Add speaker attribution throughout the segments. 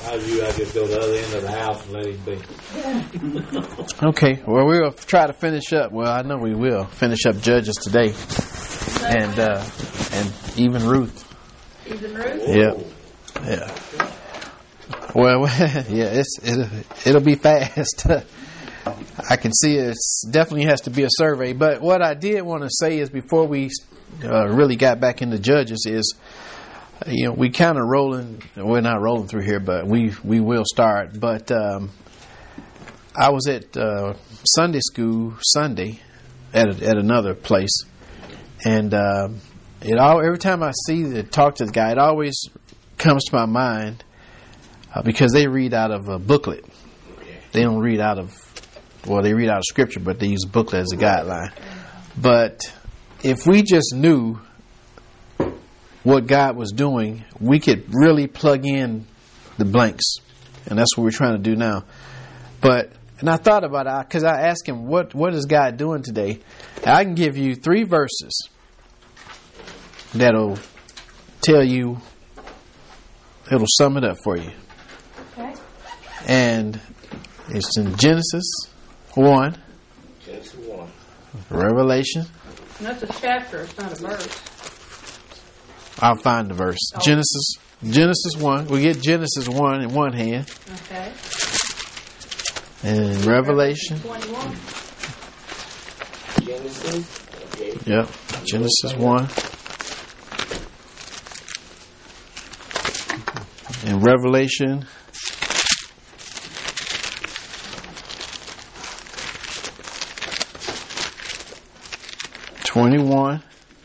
Speaker 1: I just go to the other end of the house and let him be.
Speaker 2: Okay, well, we'll try to finish up. Well, I know we will finish up Judges today, and even Ruth.
Speaker 3: Even Ruth?
Speaker 2: Yeah. Well, yeah, it'll be fast. I can see it definitely has to be a survey. But what I did want to say is before we really got back into Judges is, we kind of rolling. We're not rolling through here, but we will start. But I was at Sunday school Sunday at another place, and every time I talk to the guy, it always comes to my mind because they read out of a booklet. They don't read out of they read out of scripture, but they use a booklet as a guideline. But if we just knew what God was doing, we could really plug in the blanks, and that's what we're trying to do now. And I thought about it because I asked him, what is God doing today? I can give you 3 verses that'll tell you, it'll sum it up for you.
Speaker 3: Okay.
Speaker 2: And it's in Genesis 1.
Speaker 1: Genesis 1.
Speaker 2: Revelation.
Speaker 3: And that's a chapter, it's not a verse.
Speaker 2: I'll find the verse.
Speaker 3: Oh.
Speaker 2: Genesis 1. We get Genesis 1 in one hand.
Speaker 3: Okay.
Speaker 2: And Revelation.
Speaker 3: 21.
Speaker 1: Genesis. Okay.
Speaker 2: Yep. Genesis 1. And Revelation. (21)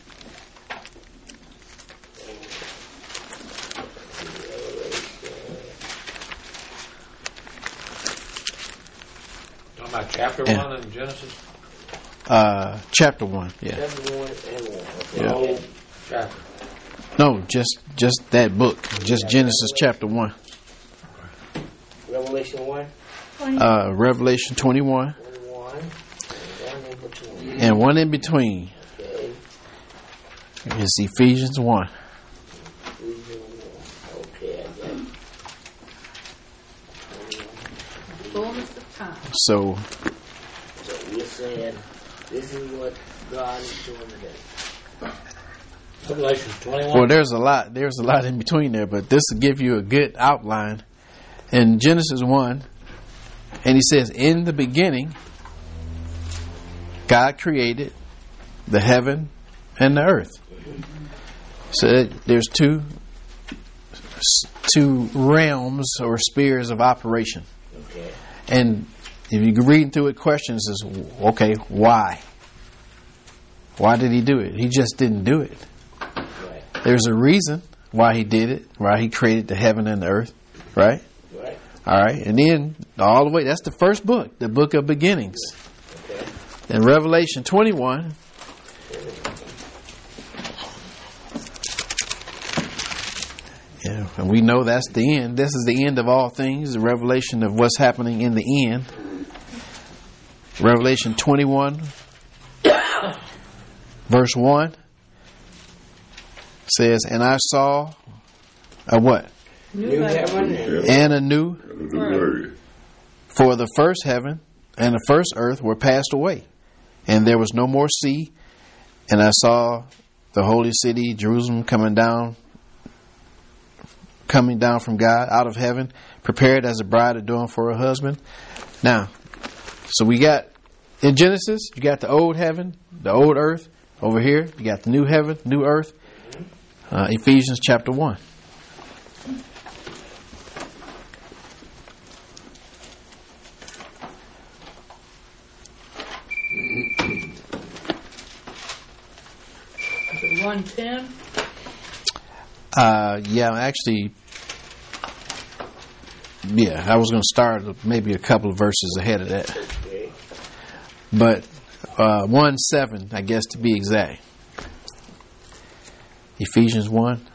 Speaker 1: Talking about chapter 1 in Genesis?
Speaker 2: Chapter 1, yeah.
Speaker 1: Chapter 1 and 1. Okay.
Speaker 2: Yeah.
Speaker 1: Whole chapter.
Speaker 2: No, just that book. Just Genesis chapter 1.
Speaker 1: Revelation 1?
Speaker 2: Revelation 21.
Speaker 1: 21. And 1 in between.
Speaker 2: And one in between.
Speaker 1: Okay.
Speaker 2: It's Ephesians 1.
Speaker 1: Okay, I got it.
Speaker 3: Fullness of time.
Speaker 2: So
Speaker 1: You're saying this is what God is doing today. Revelation 21.
Speaker 2: well, there's a lot in between there, but this will give you a good outline. In Genesis 1, and he says, in the beginning, God created the heaven and the earth. So there's two realms or spheres of operation.
Speaker 1: Okay.
Speaker 2: And if you read through it, questions is, okay, why? Why did he do it? He just didn't do it.
Speaker 1: Right.
Speaker 2: There's a reason why he did it, why he created the heaven and the earth, right?
Speaker 1: Right.
Speaker 2: All right. And then all the way, that's the first book, the book of beginnings.
Speaker 1: Okay.
Speaker 2: In Revelation 21, yeah, and we know that's the end. This is the end of all things, the revelation of what's happening in the end. Revelation 21, verse 1 says, and I saw a what?
Speaker 1: New heaven
Speaker 2: And a new,
Speaker 3: Earth.
Speaker 2: for the first heaven and the first earth were passed away, and there was no more sea. And I saw the holy city, Jerusalem, coming down from God out of heaven, prepared as a bride adorned for her husband. Now, so we got in Genesis, you got the old heaven, the old earth. Over here, you got the new heaven, new earth. Ephesians chapter 1.
Speaker 3: Is it 110?
Speaker 2: I was going to start maybe a couple of verses ahead of that.
Speaker 1: Okay.
Speaker 2: But 1:7, I guess, to be exact. Ephesians 1.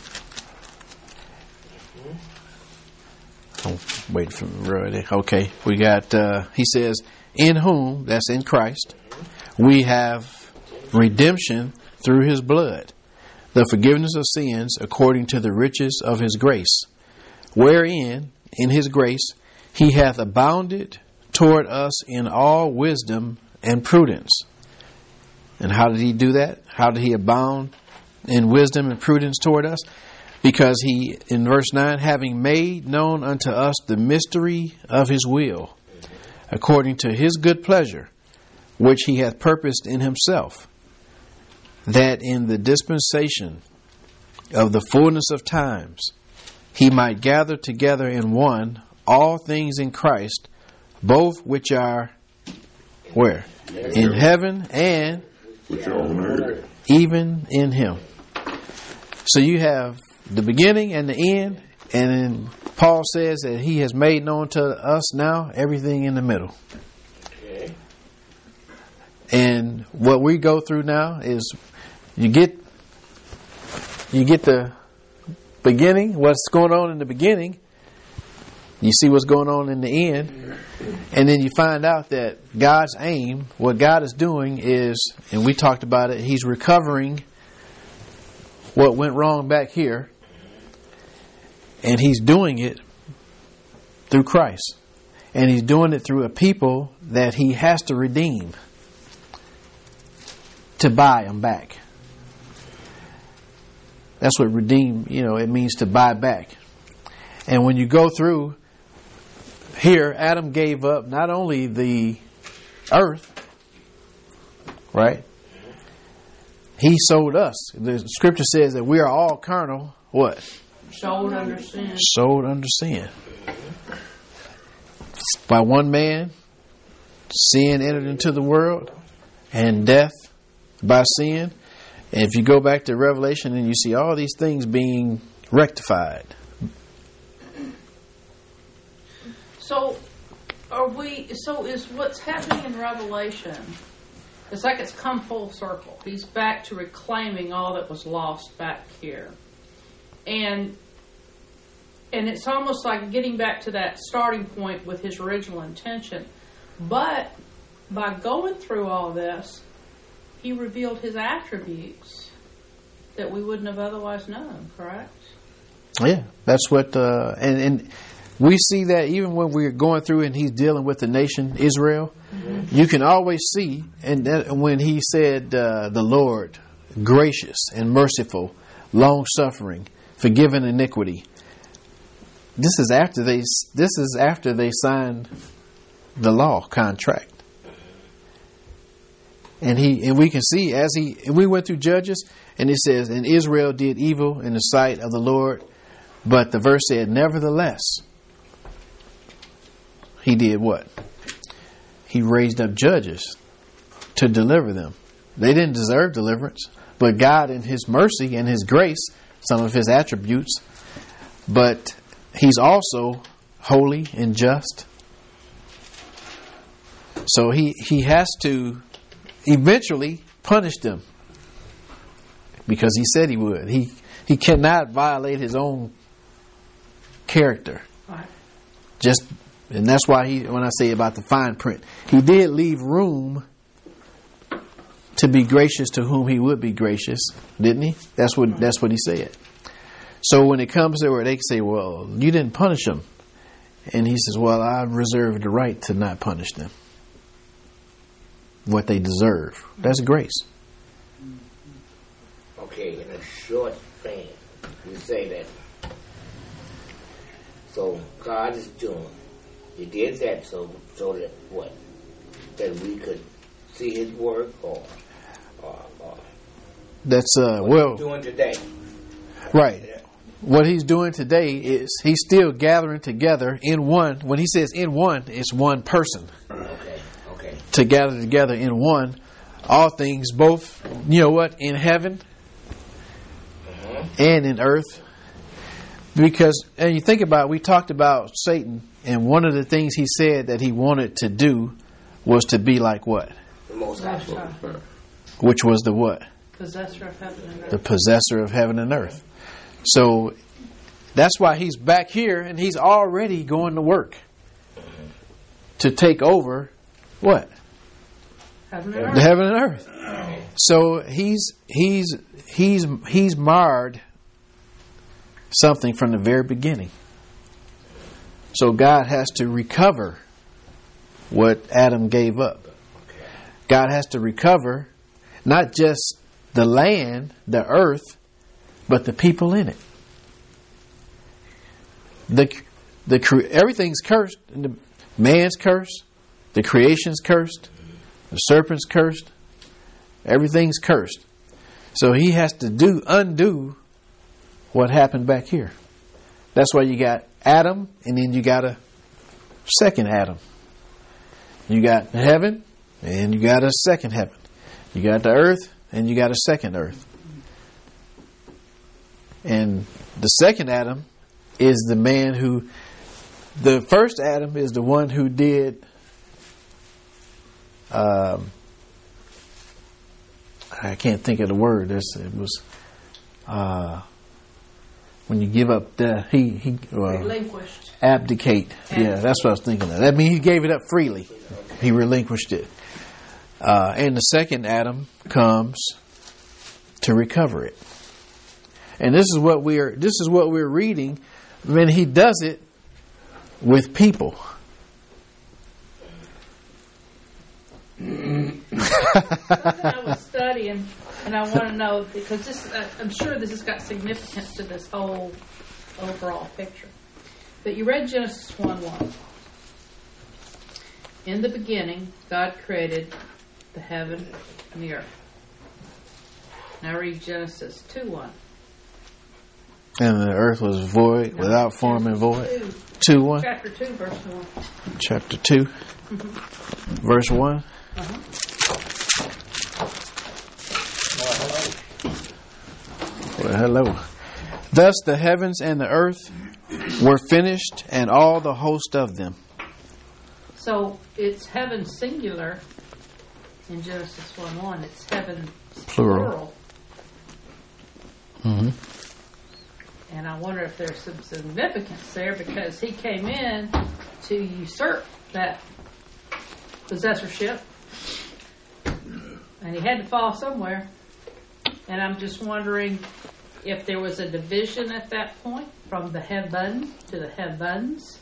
Speaker 2: Oh, wait for me. Okay, we got, he says, in whom, that's in Christ, we have redemption through his blood, the forgiveness of sins according to the riches of his grace, wherein in his grace, he hath abounded toward us in all wisdom and prudence. And how did he do that? How did he abound in wisdom and prudence toward us? Because he, in verse 9, having made known unto us the mystery of his will, according to his good pleasure, which he hath purposed in himself, that in the dispensation of the fullness of times he might gather together in one all things in Christ, both which are where? In heaven and even in him. So you have the beginning and the end, and then Paul says that he has made known to us now everything in the middle.
Speaker 1: Okay.
Speaker 2: And what we go through now is you get the beginning, what's going on in the beginning, you see what's going on in the end, and then you find out that God's aim, what God is doing is, and we talked about it, he's recovering what went wrong back here, and he's doing it through Christ. And he's doing it through a people that he has to redeem to buy them back. That's what redeem, it means to buy back. And when you go through here, Adam gave up not only the earth, right? He sold us. The scripture says that we are all carnal, what?
Speaker 3: Sold under sin.
Speaker 2: Sold under sin. By one man, sin entered into the world, and death by sin. And if you go back to Revelation and you see all these things being rectified.
Speaker 3: So is what's happening in Revelation, it's like it's come full circle. He's back to reclaiming all that was lost back here. And it's almost like getting back to that starting point with his original intention. But by going through all this, he revealed his attributes that we wouldn't have otherwise known, correct?
Speaker 2: Yeah, that's what, and we see that even when we're going through and he's dealing with the nation Israel, you can always see, and that when he said, the Lord, gracious and merciful, long-suffering, forgiving iniquity. This is after they signed the law contract. And we can see we went through Judges, and it says, and Israel did evil in the sight of the Lord, but the verse said, nevertheless, he did what? He raised up judges to deliver them. They didn't deserve deliverance, but God in his mercy and his grace, some of his attributes, but he's also holy and just. So he has to eventually punish them because he said he would. He cannot violate his own character.
Speaker 3: Right.
Speaker 2: And that's why when I say about the fine print, he did leave room to be gracious to whom he would be gracious, didn't he? That's what he said. So when it comes to where they say, well, you didn't punish them, and he says, well, I reserve the right to not punish them what they deserve. That's grace.
Speaker 1: Okay, in a short span, you say that. So God is doing. He did that so that what? That we could see His work, or
Speaker 2: that's
Speaker 1: what He's doing today.
Speaker 2: Right.
Speaker 1: Yeah.
Speaker 2: What He's doing today is He's still gathering together in one. When He says in one, it's one person.
Speaker 1: Okay.
Speaker 2: To gather together in one, all things, both in heaven and in earth. Because, and you think about, we talked about Satan, and one of the things he said that he wanted to do was to be like what?
Speaker 1: The Most High.
Speaker 2: Which was the what?
Speaker 3: Possessor of heaven and earth.
Speaker 2: The possessor of heaven and earth. So that's why he's back here, and he's already going to work to take over what?
Speaker 3: Heaven and earth.
Speaker 2: The heaven and earth. So he's marred something from the very beginning. So God has to recover what Adam gave up. God has to recover not just the land, the earth, but the people in it. Everything's cursed. Man's cursed. The creation's cursed. The serpent's cursed. Everything's cursed. So he has to undo what happened back here. That's why you got Adam, and then you got a second Adam. You got heaven, and you got a second heaven. You got the earth, and you got a second earth. And the second Adam is the man who... The first Adam is the one who did... I can't think of the word. It was... when you give up
Speaker 3: relinquished.
Speaker 2: Abdicate. Yeah, that's what I was thinking of. That means he gave it up freely. He relinquished it. And the second Adam comes to recover it. And this is what we're reading when he does it with people.
Speaker 3: I was studying, and I want to know, because this, I'm sure this has got significance to this whole overall picture. But you read Genesis 1:1. In the beginning, God created the heaven and the earth. Now read Genesis 2:1.
Speaker 2: And the earth was void, without form and void. 2:1.
Speaker 3: Chapter 2, verse 1.
Speaker 2: Chapter 2, verse 1. Well, hello. Thus the heavens and the earth were finished, and all the host of them.
Speaker 3: So it's heaven singular in Genesis 1:1. It's heaven
Speaker 2: Plural. Mm-hmm.
Speaker 3: And I wonder if there's some significance there, because he came in to usurp that possessorship, and he had to fall somewhere. And I'm just wondering if there was a division at that point from the heaven to the heavens.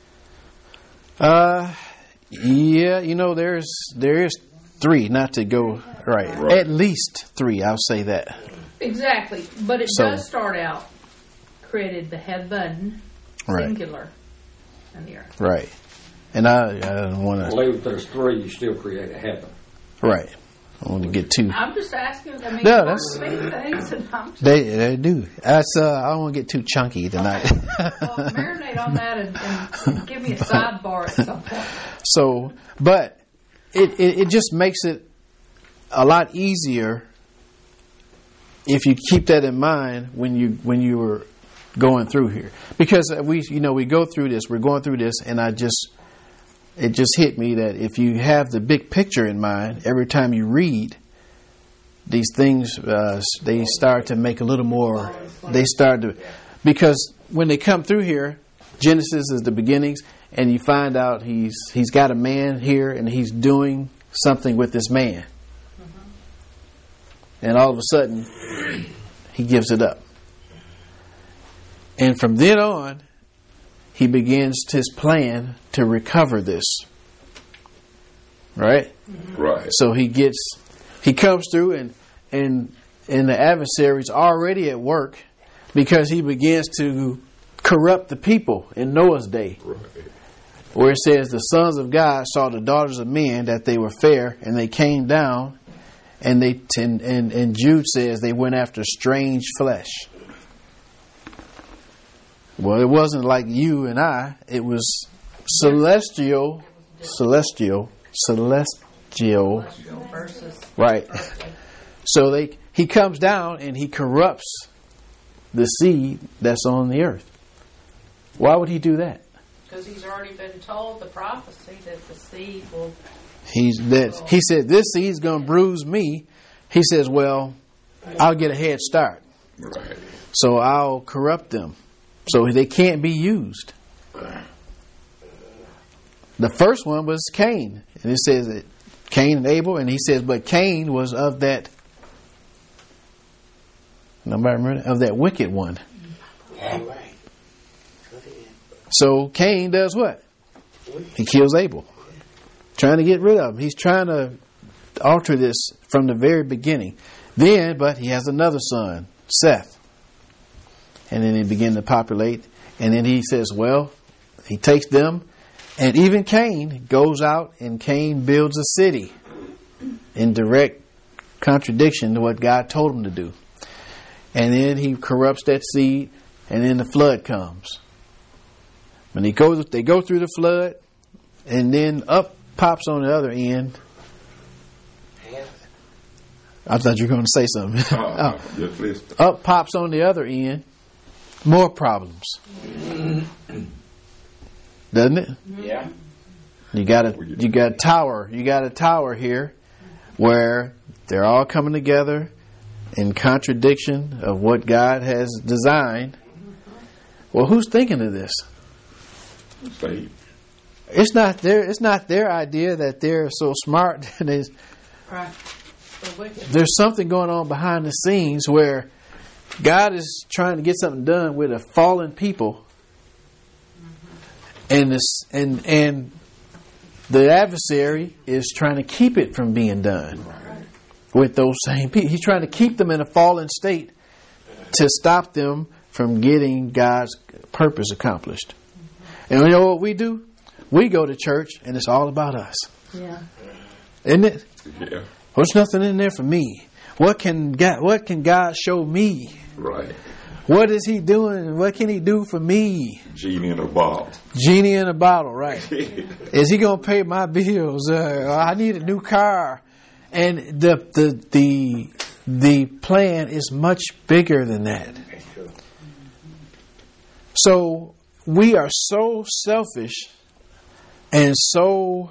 Speaker 2: Yeah, there is three, not to go right. At least three, I'll say that.
Speaker 3: Exactly, but it does start out created the heaven singular and the earth. Right,
Speaker 2: and I don't want to.
Speaker 4: Well, if there's three, you still create a heaven.
Speaker 2: Right. I want to get two.
Speaker 3: I'm just asking. I mean,
Speaker 2: no, that's
Speaker 3: things, and
Speaker 2: they do. That's I don't want to get too chunky tonight.
Speaker 3: Okay. Well, marinate on that and give me a sidebar at some point.
Speaker 2: So, but it just makes it a lot easier if you keep that in mind when you were going through here, because we go through this. We're going through this, and it just hit me that if you have the big picture in mind, every time you read these things, they start to make a little more. They start to, because when they come through here, Genesis is the beginnings, and you find out he's got a man here, and he's doing something with this man, and all of a sudden he gives it up, and from then on, he begins his plan to recover this. Right?
Speaker 4: Right.
Speaker 2: So he comes through and the adversary's already at work, because he begins to corrupt the people in Noah's day. Right. Where it says the sons of God saw the daughters of men that they were fair, and they came down, and and Jude says they went after strange flesh. Well, it wasn't like you and I. It was celestial. Right. So he comes down and he corrupts the seed that's on the earth. Why would he do that?
Speaker 3: Because he's already been told the prophecy that the seed will.
Speaker 2: He said this seed's going to bruise me. He says, well, I'll get a head start. Right. So I'll corrupt them. So they can't be used. The first one was Cain. And it says that Cain and Abel. And he says, but Cain was of that, nobody remember, of that wicked one.
Speaker 1: All right.
Speaker 2: So Cain does what? He kills Abel. Trying to get rid of him. He's trying to alter this from the very beginning. But he has another son, Seth. And then they begin to populate. And then he says, well, he takes them. And even Cain goes out and Cain builds a city in direct contradiction to what God told him to do. And then he corrupts that seed. And then the flood comes. When they go through the flood. And then up pops on the other end. I thought you were going to say something. Up pops on the other end. More problems. Doesn't it?
Speaker 1: Yeah.
Speaker 2: You got a tower. You got a tower here where they're all coming together in contradiction of what God has designed. Well, who's thinking of this?
Speaker 4: Faith.
Speaker 2: It's not their idea that they're so smart.
Speaker 3: Right.
Speaker 2: There's something going on behind the scenes where God is trying to get something done with a fallen people, and the adversary is trying to keep it from being done with those same people. He's trying to keep them in a fallen state to stop them from getting God's purpose accomplished. And you know what we do? We go to church and it's all about us.
Speaker 3: Yeah.
Speaker 2: Isn't it?
Speaker 4: Yeah.
Speaker 2: There's nothing in there for me. What can God show me?
Speaker 4: Right.
Speaker 2: What is He doing? What can He do for me?
Speaker 4: Genie in a bottle.
Speaker 2: Genie in a bottle, right? Is He going to pay my bills? I need a new car. And the plan is much bigger than that. So we are so selfish and so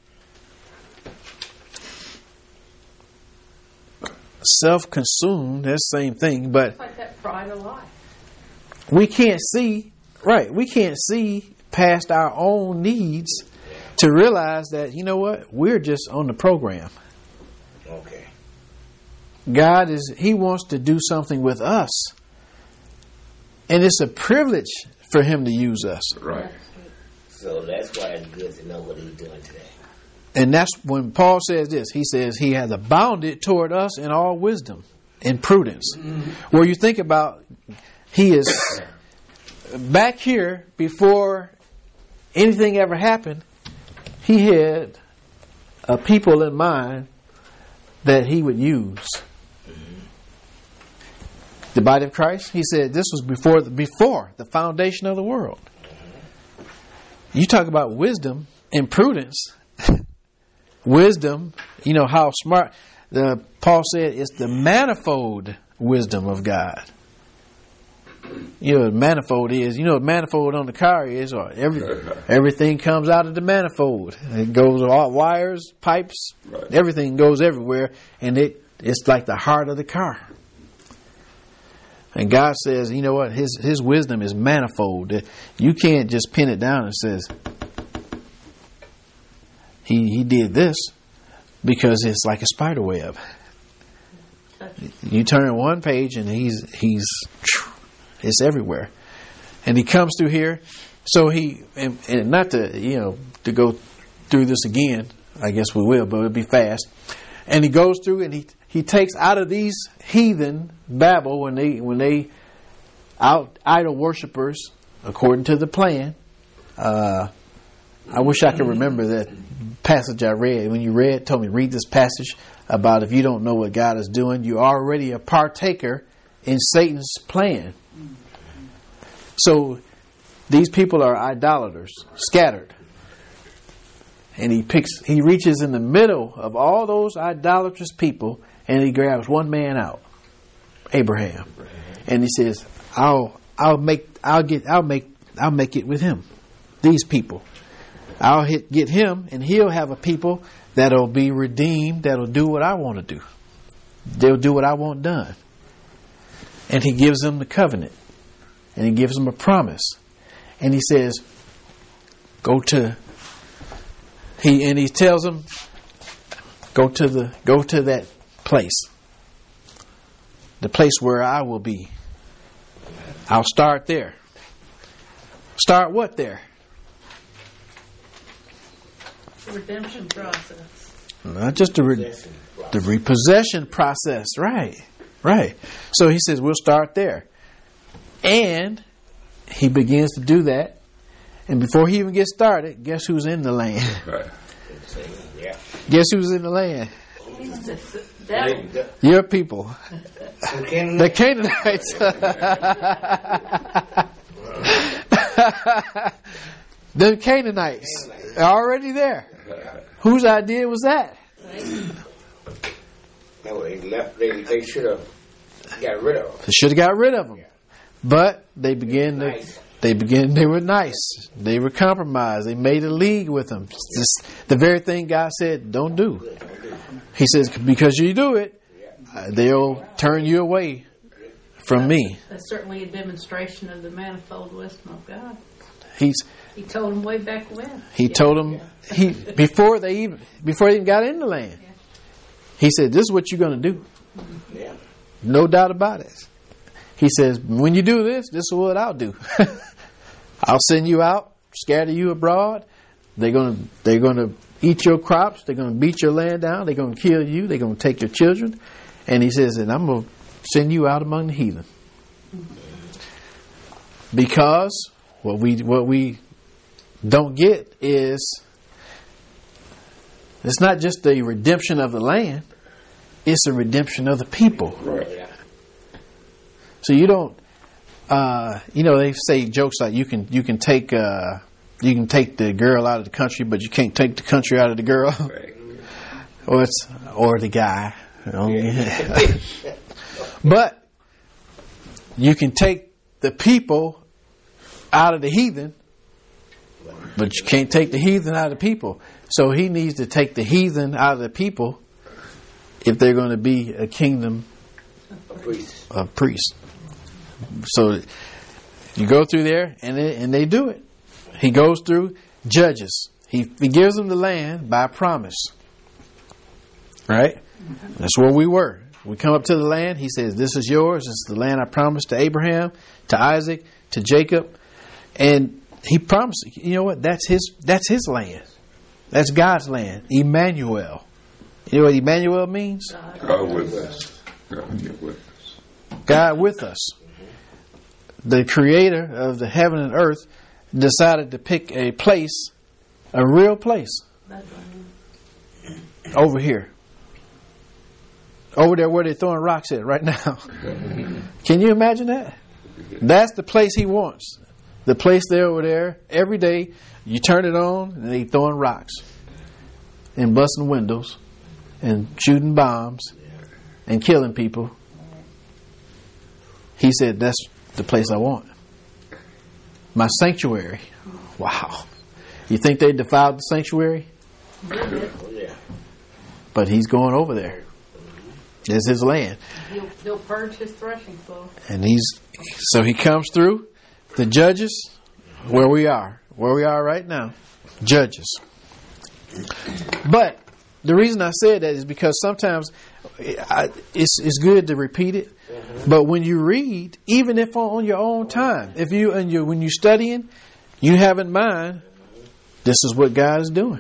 Speaker 2: self-consumed. That's the same thing, but
Speaker 3: It's like that pride of life.
Speaker 2: we can't see past our own needs to realize that, you know what, we're just on the program.
Speaker 1: Okay.
Speaker 2: God He wants to do something with us, and it's a privilege for Him to use us.
Speaker 4: Right.
Speaker 1: So that's why it's good to know what He's doing today.
Speaker 2: And that's when Paul says this. He says He has abounded toward us in all wisdom and prudence. Where you think about, He is back here before anything ever happened. He had a people in mind that He would use. The body of Christ, He said this was before the foundation of the world. You talk about wisdom and prudence. Wisdom, you know how smart. Paul said it's the manifold wisdom of God. You know what manifold is. You know what manifold on the car is. Or everything comes out of the manifold. It goes all wires, pipes,
Speaker 4: right.
Speaker 2: Everything goes everywhere, and it's like the heart of the car. And God says, you know what? His wisdom is manifold. You can't just pin it down and says He did this, because it's like a spider web. You turn one page and it's everywhere. And He comes through here. So and not to go through this again, I guess we will, but it'll be fast. And He goes through and he takes out of these heathen Babel, when they idol worshipers, according to the plan. I wish I could remember that passage I read. When you told me read this passage about if you don't know what God is doing, you're already a partaker in Satan's plan. So these people are idolaters, scattered. And he reaches in the middle of all those idolatrous people, and He grabs one man out, Abraham, and He says, "I'll make it with him. These people, I'll get him, and he'll have a people that'll be redeemed. That'll do what I want to do. They'll do what I want done." And He gives them the covenant, and He gives them a promise, and He says, He tells them, go to that place, the place where I will be. I'll start there. Start what there?
Speaker 3: Redemption process.
Speaker 2: Not just the repossession process. Right. So he says, we'll start there. And he begins to do that. And before he even gets started, guess who's in the land?
Speaker 4: Right.
Speaker 2: Guess who's in the land?
Speaker 3: Devil.
Speaker 2: Your people. The Canaanites. The Canaanites are already there. Whose idea was that?
Speaker 1: No, they should have got rid of them.
Speaker 2: They should have got rid of them. But they began to... They were nice. They were compromised. They made a league with them. The very thing God said, don't do. He says, because you do it, they'll turn you away from me.
Speaker 3: That's certainly a demonstration of the manifold wisdom of God.
Speaker 2: He
Speaker 3: told them way back when.
Speaker 2: He told them before they even got in the land. He said, this is what you're going to do. No doubt about it. He says, when you do this, this is what I'll do. I'll send you out, scatter you abroad. They're going to eat your crops. They're going to beat your land down. They're going to kill you. They're going to take your children. And he says, and I'm going to send you out among the heathen. Because what we don't get is, it's not just the redemption of the land, it's the redemption of the people.
Speaker 4: Right.
Speaker 2: So you don't, they say jokes like you can take the girl out of the country, but you can't take the country out of the girl,
Speaker 4: Right.
Speaker 2: or the guy. But you can take the people out of the heathen, but you can't take the heathen out of the people. So he needs to take the heathen out of the people if they're going to be a kingdom of priests. So you go through there, and they do it. He goes through Judges. He gives them the land by promise. Right? That's where we were. We come up to the land. He says, this is yours. This is the land I promised to Abraham, to Isaac, to Jacob. And he promised, you know what? That's his land. That's God's land. Emmanuel. You know what Emmanuel means?
Speaker 4: God with us. God with us.
Speaker 2: God with us. The creator of the heaven and earth decided to pick a place, a real place, over here. Over there where they're throwing rocks at right now. Can you imagine that? That's the place he wants. The place there over there, every day, you turn it on and they throwing rocks and busting windows and shooting bombs and killing people. He said, that's the place I want. My sanctuary. Wow. You think they defiled the sanctuary? But he's going over there. It's his land.
Speaker 3: He'll purge his threshing floor.
Speaker 2: And so he comes through the Judges, where we are right now. Judges. But the reason I said that is because sometimes it's good to repeat it. But when you read, even if on your own time, when you're studying, you have in mind, this is what God is doing.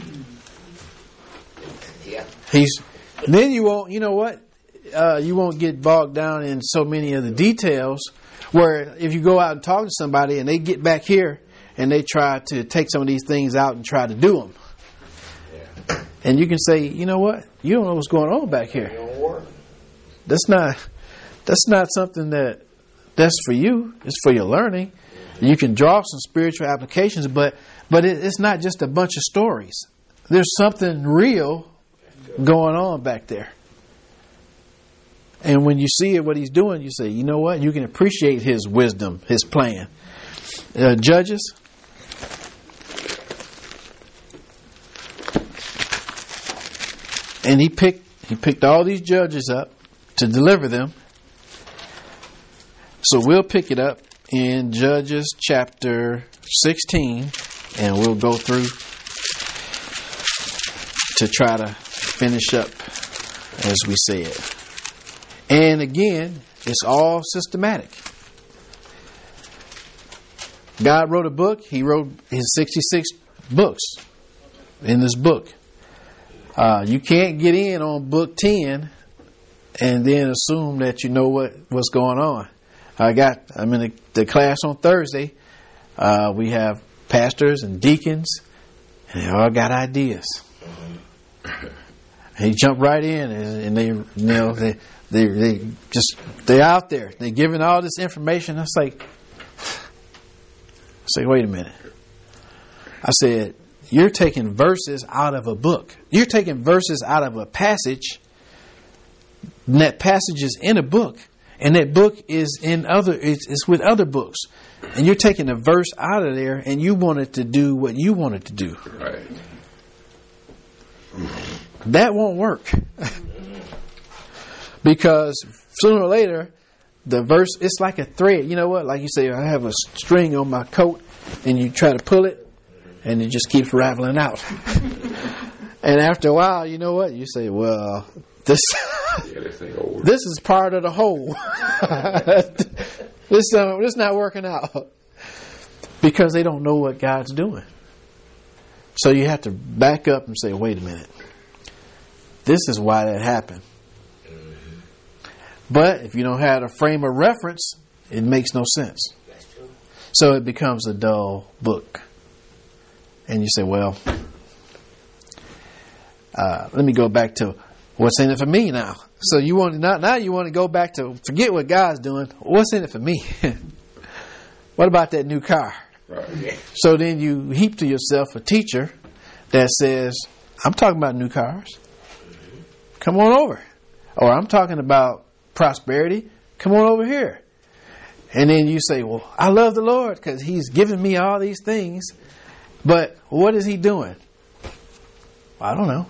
Speaker 2: Then you won't, you know what? You won't get bogged down in so many of the details where if you go out and talk to somebody and they get back here and they try to take some of these things out and try to do them. And you can say, you know what? You don't know what's going on back here. That's not something that's for you. It's for your learning. You can draw some spiritual applications, but it's not just a bunch of stories. There's something real going on back there. And when you see what he's doing, you say, you know what? You can appreciate his wisdom, his plan. Judges. And he picked all these judges up to deliver them. So we'll pick it up in Judges chapter 16, and we'll go through to try to finish up as we said. And again, it's all systematic. God wrote a book. He wrote his 66 books in this book. You can't get in on book 10 and then assume that you know what's going on. I'm in the class on Thursday. We have pastors and deacons, and they all got ideas. And you jump right in, and they're out there. They're giving all this information. It's like, wait a minute. I said, you're taking verses out of a book. You're taking verses out of a passage. And that passage is in a book, and that book is it's with other books. And you're taking a verse out of there, and you want it to do what you want it to do.
Speaker 4: Right.
Speaker 2: That won't work. Because sooner or later, the verse, it's like a thread. You know what? Like you say, I have a string on my coat, and you try to pull it, and it just keeps rattling out. And after a while, you know what? You say, well, this is part of the whole. This not working out. Because they don't know what God's doing. So you have to back up and say, wait a minute. This is why that happened. But if you don't have a frame of reference, it makes no sense. So it becomes a dull book. And you say, well, let me go back to what's in it for me now. So you want to go back to forget what God's doing. What's in it for me? What about that new car?
Speaker 4: Right.
Speaker 2: So then you heap to yourself a teacher that says, I'm talking about new cars. Come on over. Or I'm talking about prosperity. Come on over here. And then you say, well, I love the Lord because he's given me all these things. But what is he doing? I don't know.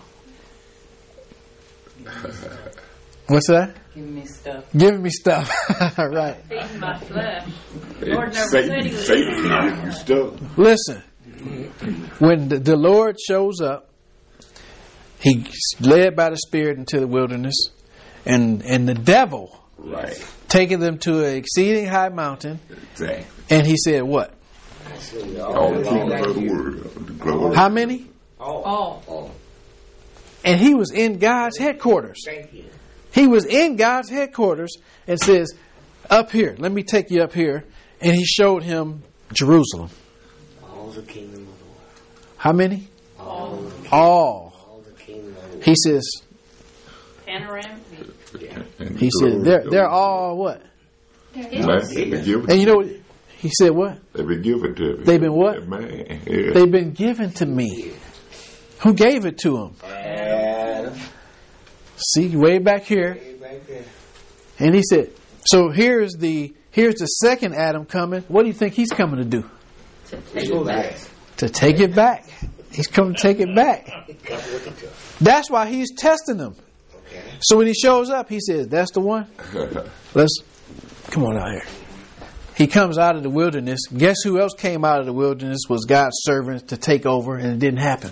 Speaker 2: What's that?
Speaker 5: Giving me stuff.
Speaker 2: Giving me stuff. Right.
Speaker 3: Feeding my flesh. Lord never said he was
Speaker 4: Satan gives you stuff.
Speaker 2: Listen, when the Lord shows up, he's led by the Spirit into the wilderness, and the devil
Speaker 4: Right.
Speaker 2: taking them to an exceeding high mountain,
Speaker 4: Exactly.
Speaker 2: and he said what?
Speaker 4: All the kingdoms of the world. The glory.
Speaker 2: How many?
Speaker 3: all.
Speaker 2: And he was in God's headquarters.
Speaker 1: Thank you.
Speaker 2: He was in God's headquarters and says, up here, let me take you up here. And he showed him Jerusalem.
Speaker 1: All the kingdom of the world.
Speaker 2: How many?
Speaker 1: All.
Speaker 2: All.
Speaker 1: The kingdom of the world.
Speaker 2: He says,
Speaker 3: Panoramic.
Speaker 4: And
Speaker 2: he said, they're all what?
Speaker 4: They've been given.
Speaker 2: And you know what? He said what?
Speaker 4: They've been given to me.
Speaker 2: They've been what?
Speaker 4: Man. Yeah.
Speaker 2: They've been given to me. Who gave it to him?
Speaker 1: Adam.
Speaker 2: See, way back here.
Speaker 1: Right there.
Speaker 2: And he said, so here's the second Adam coming. What do you think he's coming to do?
Speaker 3: To take it back.
Speaker 2: To take it back. He's coming to take it back.
Speaker 1: Come look at you.
Speaker 2: That's why he's testing them.
Speaker 1: Okay.
Speaker 2: So when he shows up, he says, that's the one. Come on out here. He comes out of the wilderness. Guess who else came out of the wilderness was God's servant to take over, and it didn't happen.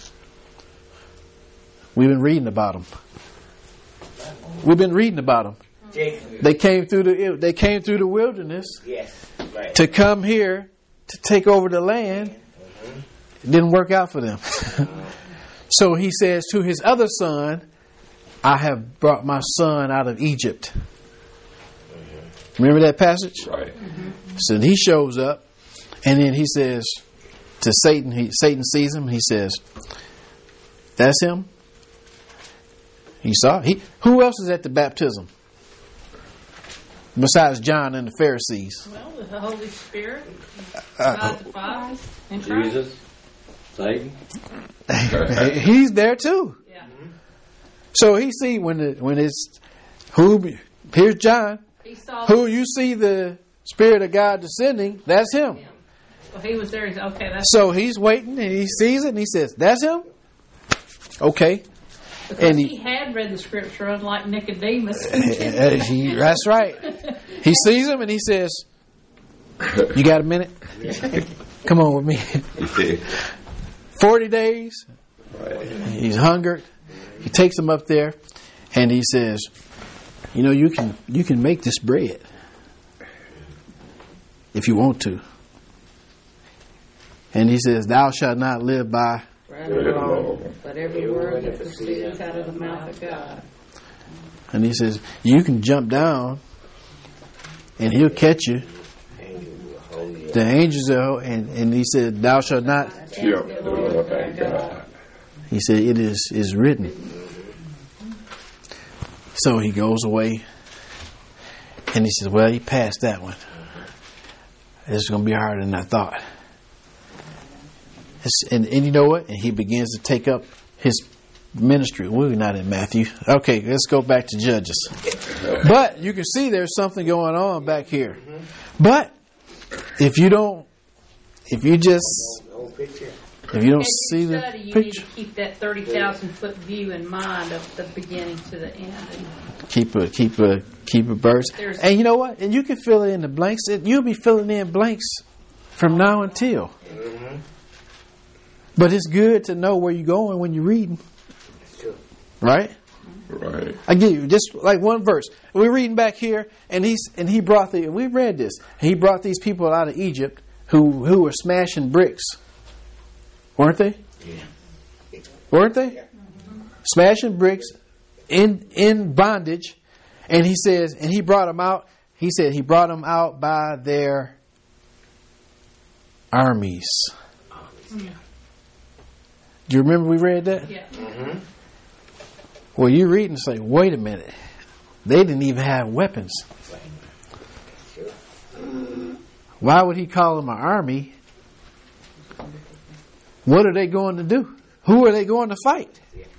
Speaker 2: We've been reading about them. We've been reading about them.
Speaker 1: Jacob.
Speaker 2: They came through the wilderness
Speaker 1: Yes. Right.
Speaker 2: to come here to take over the land. It didn't work out for them. So he says to his other son, I have brought my son out of Egypt. Remember that passage?
Speaker 4: Right.
Speaker 2: So he shows up, and then he says to Satan, Satan sees him, he says, that's him? He saw. Who else is at the baptism? Besides John and the Pharisees.
Speaker 3: Well, with the Holy Spirit, God the Father, and Christ.
Speaker 6: Jesus, Satan.
Speaker 2: He's there too.
Speaker 3: Yeah.
Speaker 2: So he see here's John.
Speaker 3: He saw.
Speaker 2: Who you see the Spirit of God descending, that's him.
Speaker 3: Well, he was there. He said, okay, that's.
Speaker 2: So he's waiting and he sees it and he says, that's him? Okay.
Speaker 3: Because
Speaker 2: And
Speaker 3: he had read the scripture, unlike Nicodemus.
Speaker 2: That's right. He sees him and he says, you got a minute? Come on with me. 40 days. He's hungered. He takes him up there and he says, you know, you can make this bread if you want to. And he says, "Thou shalt not live by."
Speaker 3: But every word that proceedeth out of the mouth of God.
Speaker 2: And he says, you can jump down and he'll catch you. The angels are, and he said, "Thou shalt not." He said, "It is written." So he goes away and he says, "Well, he passed that one. It's going to be harder than I thought." And you know what? And he begins to take up his ministry. We're not in Matthew. Okay, let's go back to Judges. But you can see there's something going on back here. But if you don't see the
Speaker 3: study, you
Speaker 2: picture,
Speaker 3: need to keep that 30,000-foot view in mind of the beginning to the end.
Speaker 2: keep a verse. And you know what? And you can fill in the blanks. You'll be filling in blanks from now until. But it's good to know where you're going when you're reading. Right?
Speaker 4: Right.
Speaker 2: I give you just like one verse. We're reading back here, and we read this. He brought these people out of Egypt who were smashing bricks. Weren't they? Yeah. Weren't they? Mm-hmm. Smashing bricks in bondage. And he says, and he brought them out. He said he brought them out by their armies. Yeah. Do you remember we read that?
Speaker 3: Yeah.
Speaker 1: Mm-hmm.
Speaker 2: Well, you read and say, wait a minute. They didn't even have weapons. Why would he call them an army? What are they going to do? Who are they going to fight?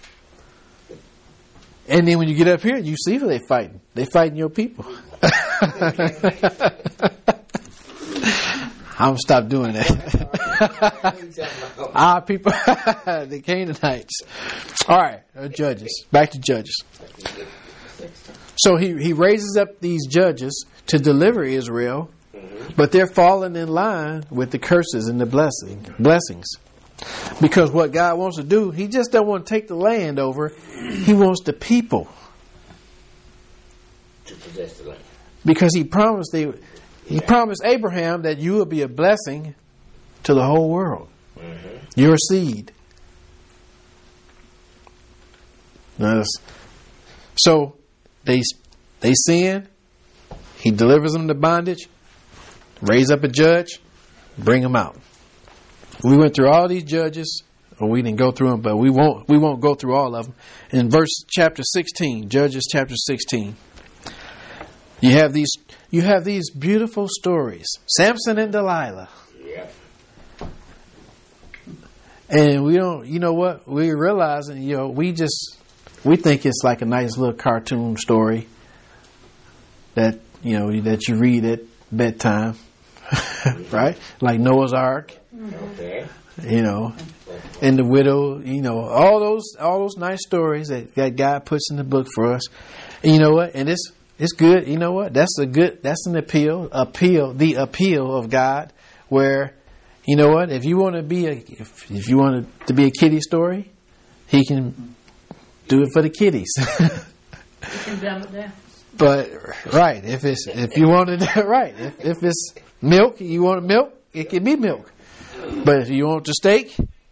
Speaker 2: And then when you get up here, you see who they're fighting. They're fighting your people. I'm going to stop doing that. Our people, the Canaanites. All right, Judges. Back to Judges. So he raises up these judges to deliver Israel, but they're falling in line with the curses and the blessings. Because what God wants to do, He just don't want to take the land over. He wants the people
Speaker 1: to possess the land.
Speaker 2: Because He promised Abraham that you will be a blessing to the whole world. Mm-hmm. Your seed. So they sin. He delivers them to bondage. Raise up a judge. Bring them out. We went through all these judges. Or we didn't go through them, but we won't go through all of them. In chapter 16, Judges chapter 16, you have these beautiful stories. Samson and Delilah.
Speaker 1: Yeah.
Speaker 2: And we don't, you know what? We're realizing, we think it's like a nice little cartoon story that, that you read at bedtime. Right? Like Noah's Ark.
Speaker 1: Okay.
Speaker 2: And the widow, all those nice stories that God puts in the book for us. And you know what? And it's good. You know what? That's an appeal of God, where, you know what? If you want to be a kiddie story, He can do it for the kiddies.
Speaker 3: You can dumb it down.
Speaker 2: But right, if you wanted right, if it's milk, you want milk, it can be milk. But if you want the steak,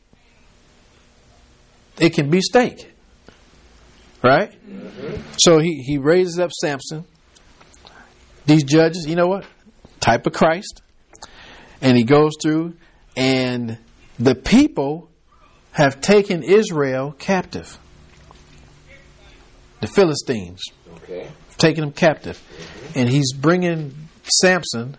Speaker 2: it can be steak. Right? Mm-hmm. So he raises up Samson. These judges, you know what? Type of Christ. And he goes through, and the people have taken Israel captive. The Philistines.
Speaker 1: Okay.
Speaker 2: Taking them captive. Mm-hmm. And he's bringing Samson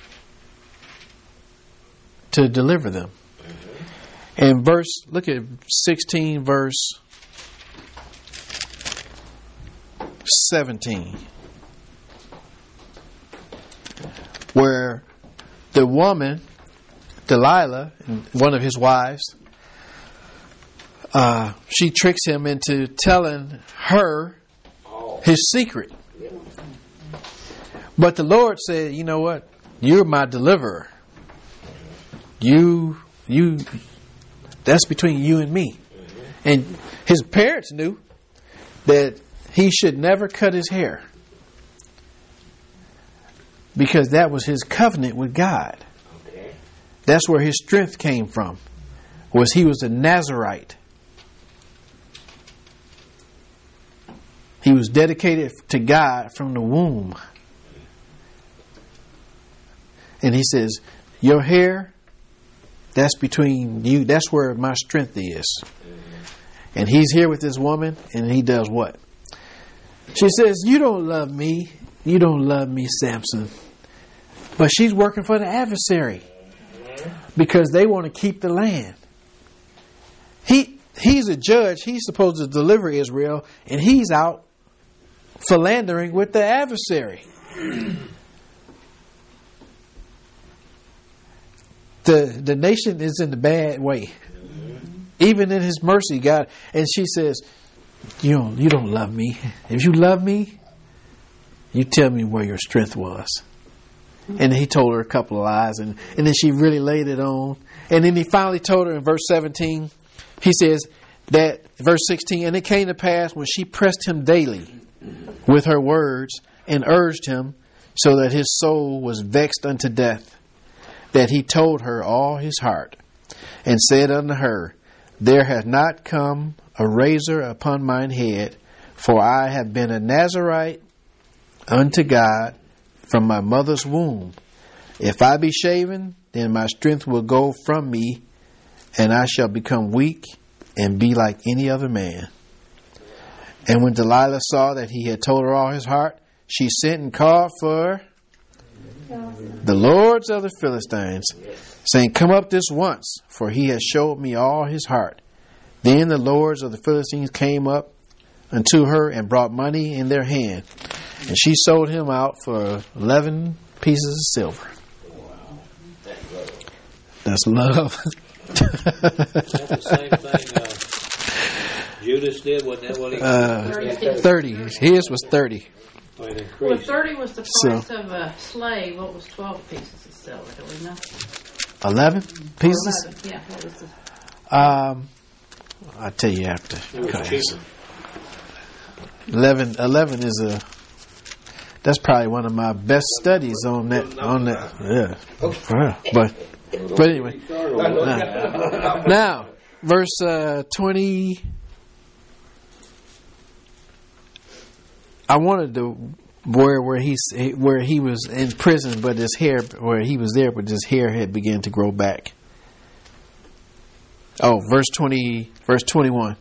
Speaker 2: to deliver them. Mm-hmm. And look at 16 verse 17. Where the woman, Delilah, one of his wives, she tricks him into telling her his secret. But the Lord said, you know what? You're my deliverer. That's between you and me. And his parents knew that he should never cut his hair, because that was his covenant with God. That's where his strength came from. He was a Nazarite. He was dedicated to God from the womb. And he says, your hair, that's between you. That's where my strength is. And he's here with this woman, and he does what? She says, you don't love me. You don't love me, Samson. But she's working for the adversary because they want to keep the land. He's a judge. He's supposed to deliver Israel, and he's out philandering with the adversary. The nation is in the bad way. Even in his mercy, God. And she says, you don't love me. If you love me, you tell me where your strength was. And he told her a couple of lies. And then she really laid it on. And then he finally told her in verse 17, he says that, verse 16, and it came to pass when she pressed him daily with her words and urged him so that his soul was vexed unto death, that he told her all his heart and said unto her, there hath not come a razor upon mine head, for I have been a Nazarite unto God from my mother's womb. If I be shaven, then my strength will go from me, and I shall become weak and be like any other man. And when Delilah saw that he had told her all his heart, she sent and called for the lords of the Philistines, saying, come up this once, for he has showed me all his heart. Then the lords of the Philistines came up unto her and brought money in their hand. And she sold him out for 11 pieces of silver. That's love.
Speaker 1: That's the same thing Judas did, wasn't that what he did?
Speaker 2: 30. His was 30.
Speaker 3: Well, 30 was the price of a slave. What was 12 pieces of silver? Do we know?
Speaker 2: 11 pieces?
Speaker 3: 11, yeah. What was the...
Speaker 2: I'll tell you after class. 11 is that's probably one of my best studies on that. Yeah. But anyway. Now, verse 20. I wanted to where he was in prison, but his hair where he was there, but his hair had begun to grow back. Oh, verse 21.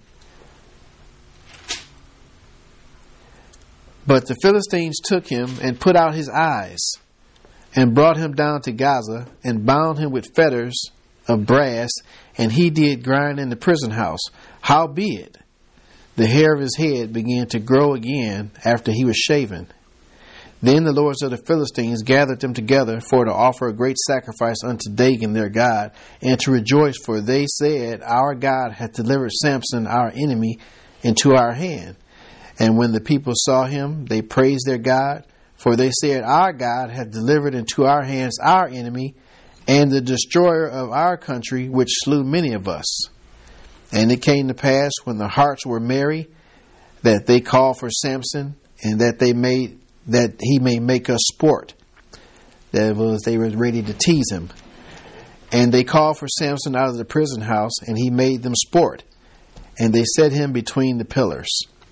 Speaker 2: But the Philistines took him and put out his eyes and brought him down to Gaza and bound him with fetters of brass, and he did grind in the prison house. Howbeit, the hair of his head began to grow again after he was shaven. Then the lords of the Philistines gathered them together for to offer a great sacrifice unto Dagon their God, and to rejoice, for they said, our God hath delivered Samson our enemy into our hand. And when the people saw him, they praised their God, for they said, our God hath delivered into our hands our enemy, and the destroyer of our country, which slew many of us. And it came to pass, when the hearts were merry, that they called for Samson, and that he may make us sport. That was, they were ready to tease him. And they called for Samson out of the prison house, and he made them sport. And they set him between the pillars.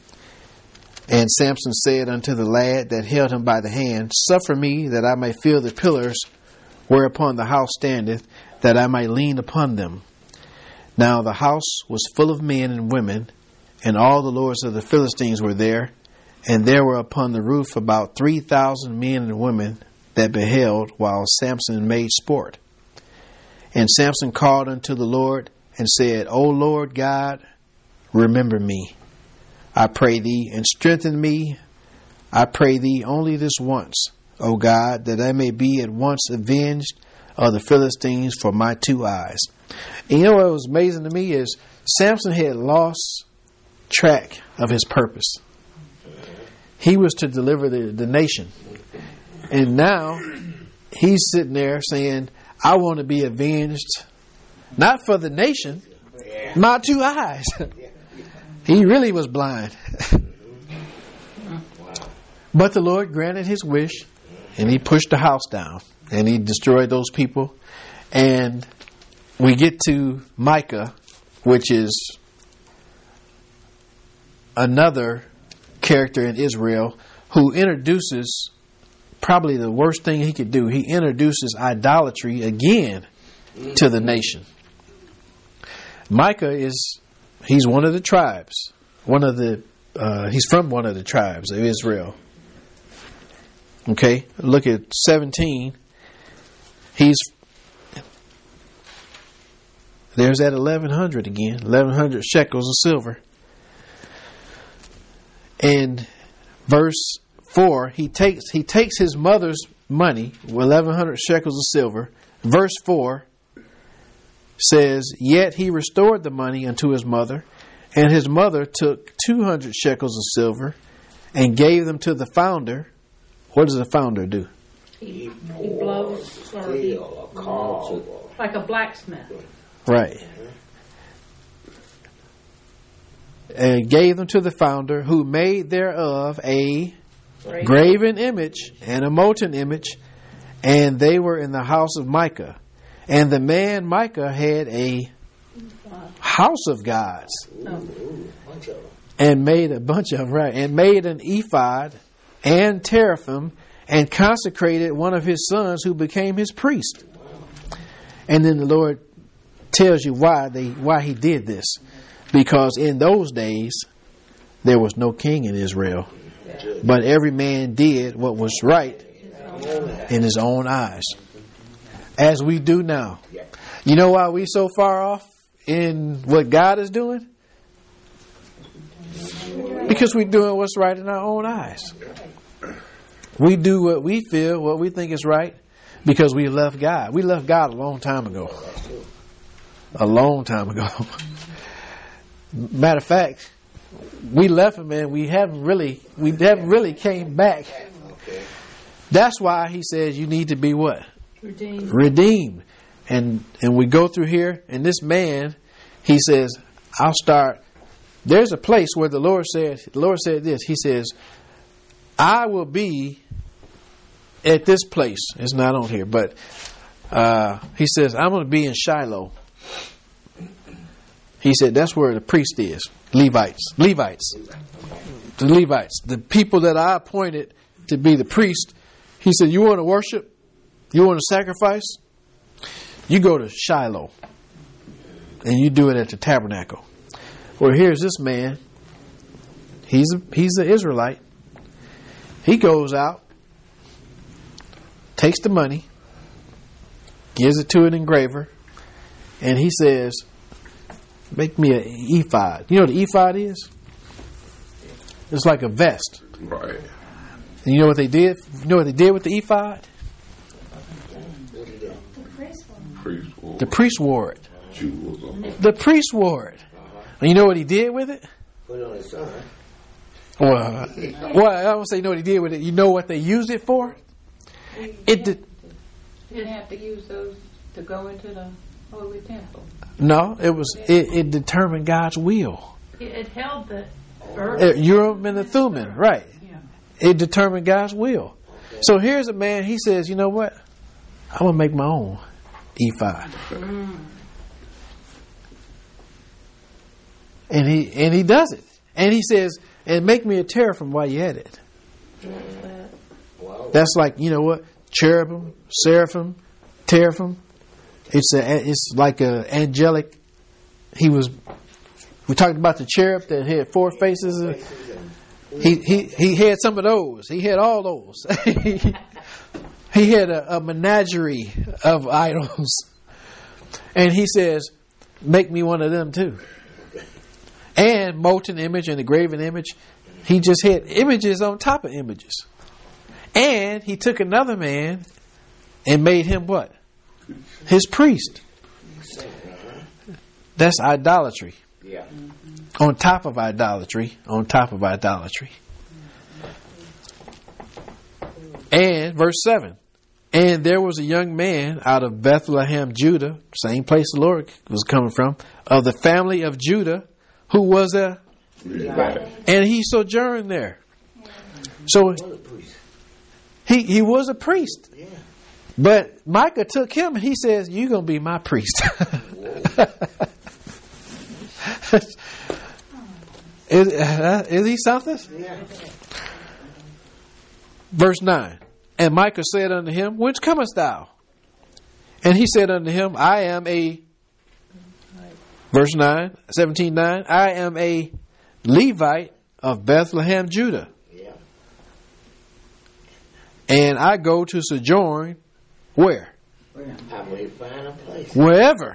Speaker 2: And Samson said unto the lad that held him by the hand, suffer me that I may feel the pillars whereupon the house standeth, that I might lean upon them. Now the house was full of men and women, and all the lords of the Philistines were there, and there were upon the roof about 3,000 men and women that beheld while Samson made sport. And Samson called unto the Lord and said, O Lord God, remember me, I pray thee, and strengthen me, I pray thee only this once, O God, that I may be at once avenged of the Philistines for my 2 eyes. And you know what was amazing to me is Samson had lost track of his purpose. He was to deliver the nation. And now he's sitting there saying, I want to be avenged, not for the nation, my 2 eyes. He really was blind. But the Lord granted his wish, and he pushed the house down, and he destroyed those people. And we get to Micah, which is another character in Israel who introduces probably the worst thing he could do. He introduces idolatry again to the nation. Micah he's one of the tribes. He's from one of the tribes of Israel. Okay, look at 17. There's that 1,100 again, 1,100 shekels of silver. And verse 4, he takes his mother's money, 1,100 shekels of silver. Verse 4 says, yet he restored the money unto his mother, and his mother took 200 shekels of silver and gave them to the founder. What does the founder do?
Speaker 3: He blows or he like a blacksmith.
Speaker 2: Right. And gave them to the founder, who made thereof a graven image and a molten image, and they were in the house of Micah. And the man Micah had a house of gods, and made a bunch of them, right? And made an ephod and teraphim, and consecrated one of his sons, who became his priest. And then the Lord tells you why he did this, because in those days there was no king in Israel, but every man did what was right in his own eyes, as we do now. You know why we so far off in what God is doing? Because we're doing what's right in our own eyes. We do what we feel, what we think is right, because we love God. We left God a long time ago. A long time ago. Matter of fact, we left Him and we haven't really came back. That's why He says you need to be what? Redeemed. And we go through here, and this man, he says, I'll start. There's a place where the Lord said this. He says, I will be at this place. It's not on here, but He says, I'm going to be in Shiloh. He said, that's where the priest is. Levites. The Levites. The people that I appointed to be the priest. He said, you want to worship? You want to sacrifice? You go to Shiloh. And you do it at the tabernacle. Well, here's this man. He's an Israelite. He goes out, takes the money, gives it to an engraver, and he says, make me an ephod. You know what an ephod is? It's like a vest.
Speaker 4: Right.
Speaker 2: And you know what they did? You know what they did with the ephod? The priest wore it. The priest wore it. And you know what he did with it?
Speaker 1: Put it on his son.
Speaker 2: Well, I don't say you know what he did with it. You know what they used it for?
Speaker 5: You didn't have to use those to go into the Holy Temple.
Speaker 2: No, it determined God's will.
Speaker 3: It held the earth.
Speaker 2: Urim and the Thummim, right.
Speaker 3: Yeah.
Speaker 2: It determined God's will. So here's a man, he says, you know what? I'm going to make my own ephod. And he does it. And he says, and make me a teraphim while you're at it.
Speaker 1: Wow.
Speaker 2: That's like, you know what? Cherubim, seraphim, teraphim. It's like a angelic. We talked about the cherub that had 4 faces. He had some of those. He had all those. He had a menagerie of idols. And he says, make me one of them too. And molten image and a graven image. He just had images on top of images. And he took another man and made him what? His priest. That's idolatry.
Speaker 1: Yeah.
Speaker 2: On top of idolatry. On top of idolatry. And verse 7. And there was a young man out of Bethlehem, Judah, same place the Lord was coming from, of the family of Judah, who was and he sojourned there. So he was a priest.
Speaker 1: Yeah.
Speaker 2: But Micah took him and he says, "You're going to be my priest." Is he something?
Speaker 1: Yeah.
Speaker 2: Verse 9. And Micah said unto him, "Whence comest thou?" And he said unto him, "I am a," verse 9, 17:9, "I am a Levite of Bethlehem, Judah.
Speaker 1: Yeah.
Speaker 2: And I go to sojourn," where?
Speaker 1: I may find a place.
Speaker 2: Wherever.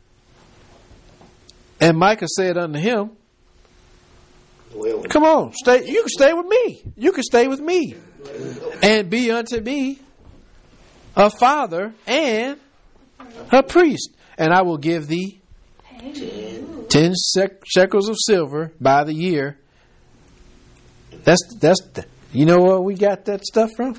Speaker 2: And Micah said unto him,
Speaker 1: Well,
Speaker 2: "Come on, stay. You can stay with me. You can stay with me, and be unto me a father and a priest, and I will give thee 10 shekels of silver by the year." That's you know where we got that stuff from?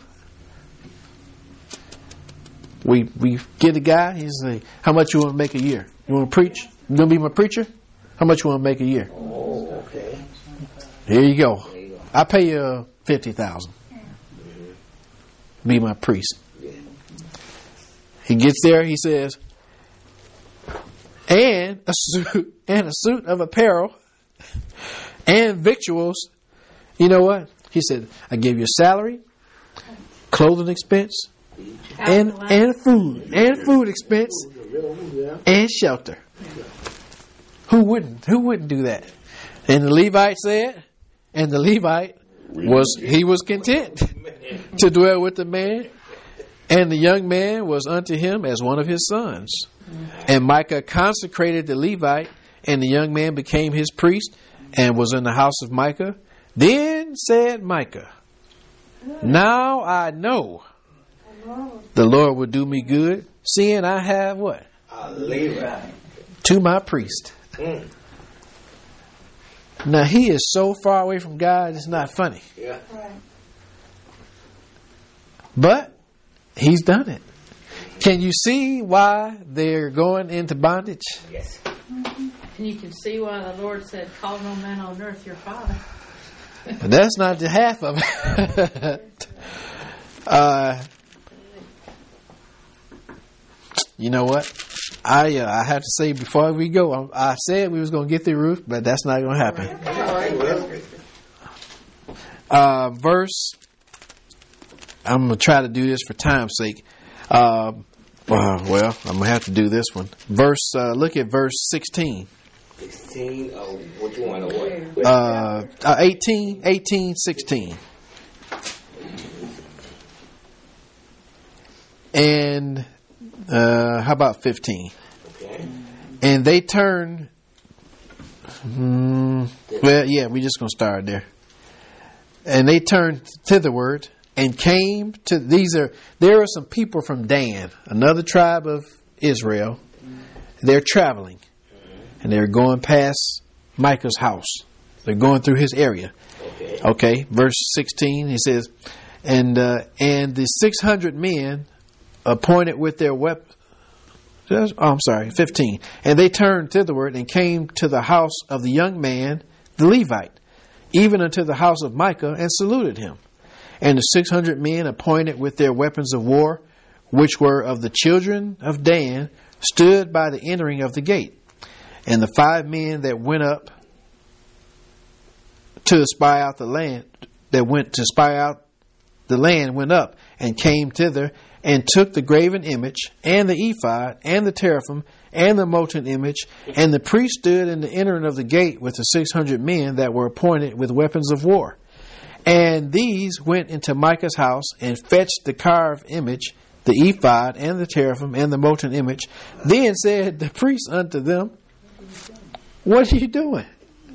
Speaker 2: We get a guy. He's like, "How much you want to make a year? You want to preach? You gonna be my preacher? How much you want to make a year?"
Speaker 1: oh, okay.
Speaker 2: Here you go.
Speaker 1: There you go.
Speaker 2: I pay you 50,000. Be my priest.
Speaker 1: Yeah.
Speaker 2: He gets there. He says, and a suit of apparel and victuals. You know what? He said, "I give you a salary, clothing expense, and food expense,
Speaker 1: Yeah.
Speaker 2: and shelter." Who wouldn't do that? And the Levite said, and the Levite was content to dwell with the man, and the young man was unto him as one of his sons. And Micah consecrated the Levite, and the young man became his priest, and was in the house of Micah. Then said Micah, "Now I know the Lord will do me good, seeing I have" what?
Speaker 1: A Levite.
Speaker 2: "To my priest." Now he is so far away from God, it's not funny.
Speaker 1: Yeah.
Speaker 2: But he's done it. Can you see why they're going into bondage?
Speaker 1: Yes.
Speaker 3: And you can see why the Lord said, "Call no man on earth your father."
Speaker 2: But that's not the half of it. You know what? I have to say before we go, I said we was going to get the roof, but that's not going to happen.
Speaker 1: All right, well.
Speaker 2: Verse. I'm going to try to do this for time's sake. Well, I'm going to have to do this one. Look at verse 16.
Speaker 1: 16. Oh, what you want to what?
Speaker 2: 18, 16. And how about 15?
Speaker 1: Okay.
Speaker 2: And they turned. Well, yeah, we're just going to start there. And they turned thitherward and came to there are some people from Dan, another tribe of Israel. They're traveling, and they're going past Micah's house. They're going through his area. Okay, verse 16. He says, and the 600 men appointed with their weapons. Oh, I'm sorry, 15. And they turned thitherward and came to the house of the young man, the Levite, even unto the house of Micah, and saluted him. And the 600 men appointed with their weapons of war, which were of the children of Dan, stood by the entering of the gate. And the 5 men that went up to spy out the land, went up and came thither, and took the graven image, and the ephod, and the teraphim, and the molten image. And the priest stood in the entering of the gate with the 600 men that were appointed with weapons of war. And these went into Micah's house, and fetched the carved image, the ephod, and the teraphim, and the molten image. Then said the priest unto them, "What are you doing?"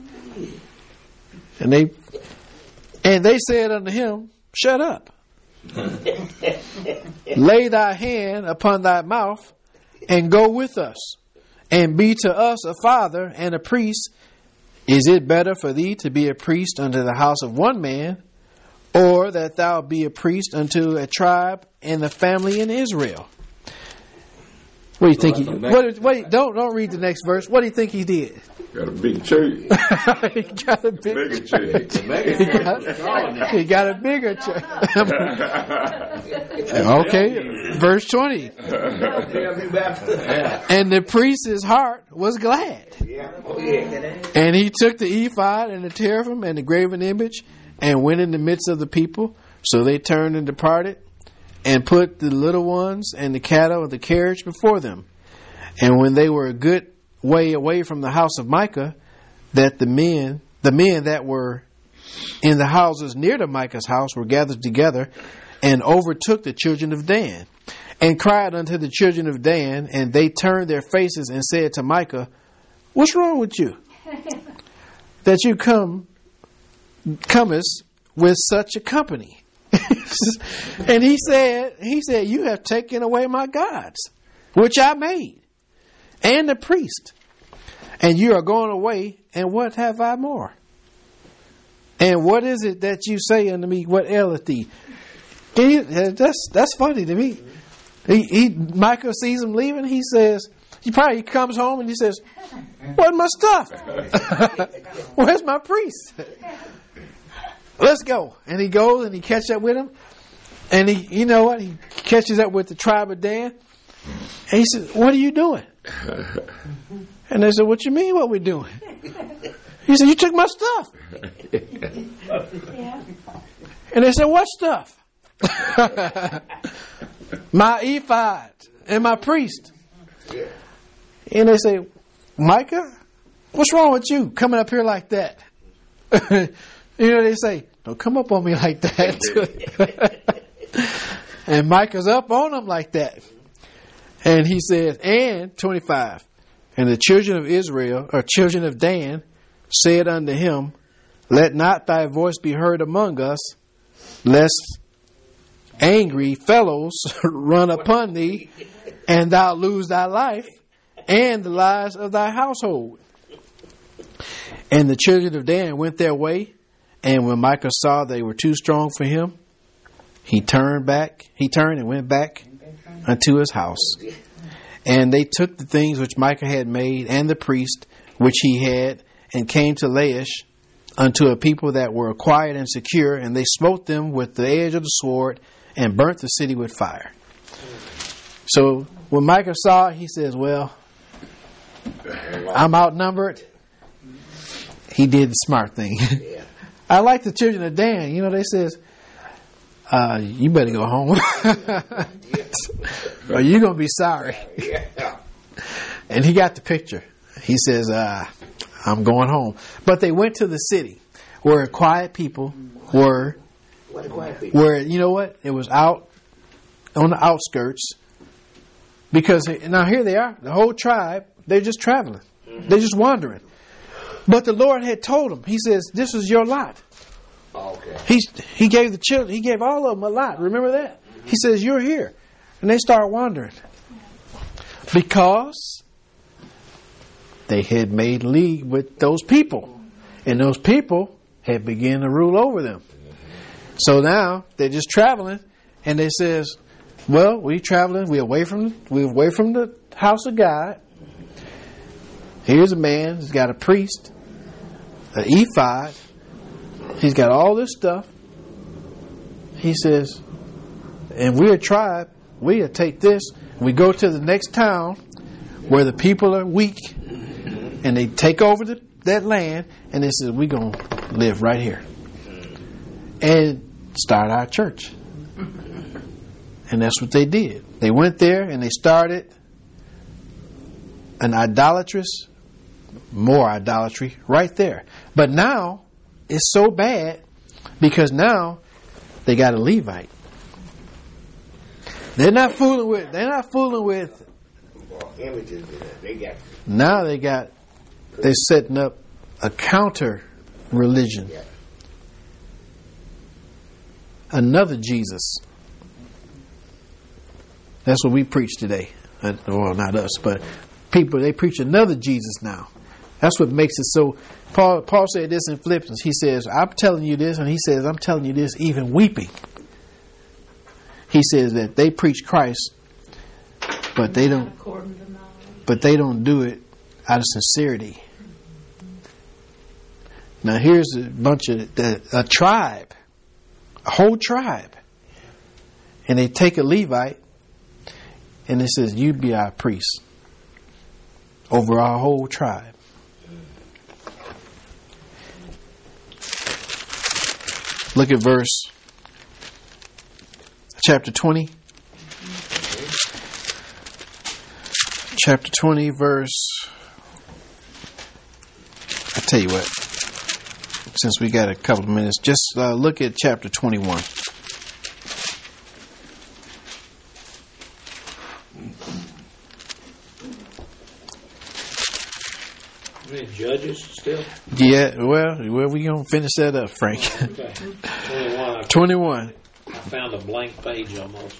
Speaker 2: And they said unto him, "Shut up. Lay thy hand upon thy mouth, and go with us, and be to us a father and a priest. Is it better for thee to be a priest unto the house of one man, or that thou be a priest unto a tribe and the family in Israel?" What do you think? Don't read the next verse. What do you think he did?
Speaker 4: Got a big church.
Speaker 2: He got a big
Speaker 4: Mega church.
Speaker 2: he got a bigger church. Okay, verse 20. And the priest's heart was glad. And he took the ephod and the teraphim and the graven image and went in the midst of the people. So they turned and departed and put the little ones and the cattle of the carriage before them. And when they were a good way away from the house of Micah, that the men that were in the houses near to Micah's house were gathered together and overtook the children of Dan and cried unto the children of Dan, and they turned their faces and said to Micah, "What's wrong with you that you comest with such a company?" And he said, "You have taken away my gods, which I made, and the priest, and you are going away, and what have I more? And what is it that you say unto me, what aileth thee?" That's funny to me. Micah sees him leaving. He says, he comes home and he says, "Where's my stuff? Where's my priest? Let's go." And he goes and he catches up with him. And he catches up with the tribe of Dan. And he says, "What are you doing?" And they said, "What you mean what we doing?" He said, "You took my stuff." And they said, "What stuff?" "My ephod and my priest." And they say, "Micah, what's wrong with you coming up here like that?" They say, "Don't come up on me like that." And Micah's up on him like that. And he says, and 25, and the children of Israel, or children of Dan, said unto him, "Let not thy voice be heard among us, lest angry fellows run upon thee, and thou lose thy life, and the lives of thy household." And the children of Dan went their way, and when Micah saw they were too strong for him, he turned and went back unto his house. And they took the things which Micah had made, and the priest which he had, and came to Laish unto a people that were quiet and secure, and they smote them with the edge of the sword, and burnt the city with fire. So when Micah saw it, he says, "Well, I'm outnumbered." He did the smart thing. I like the children of Dan. They says, "You better go home, or you're going to be sorry." And he got the picture. He says, "I'm going home." But they went to the city where quiet people were. Where, it was out on the outskirts. Because now here they are, the whole tribe, they're just traveling. They're just wandering. But the Lord had told them, he says, "This is your lot." Okay. He gave the children, he gave all of them a lot. Remember that? He says, "You're here." And they start wandering. Because they had made league with those people. And those people had begun to rule over them. So now they're just traveling, and they says, "Well, we're traveling. We're away from the house of God. Here's a man who's got a priest, an ephod. He's got all this stuff." He says, "And we're a tribe. We take this. And we go to the next town where the people are weak, and they take over that land. And they says, we're gonna live right here and start our church." And that's what they did. They went there and they started an more idolatry right there. But now it's so bad because now they got a Levite. They're not fooling with
Speaker 1: images.
Speaker 2: Now they're setting up a counter religion.
Speaker 1: Yeah.
Speaker 2: Another Jesus. That's what we preach today. Well, not us, but people, they preach another Jesus now. That's what makes it so. Paul said this in Philippians. He says, "I'm telling you this," and he says, "I'm telling you this even weeping." He says that they preach Christ but they don't.
Speaker 3: According to knowledge.
Speaker 2: But they don't do it out of sincerity. Now here's a bunch of a tribe, a whole tribe, and they take a Levite, and it says, "You be our priest over our whole tribe." Look at chapter 20. Chapter 20, verse. I tell you what, since we got a couple of minutes, just look at chapter 21.
Speaker 1: Any Judges still?
Speaker 2: Yeah, well, we gonna finish that up, Frank.
Speaker 1: Okay. 21.
Speaker 2: 21.
Speaker 1: I found a blank page almost.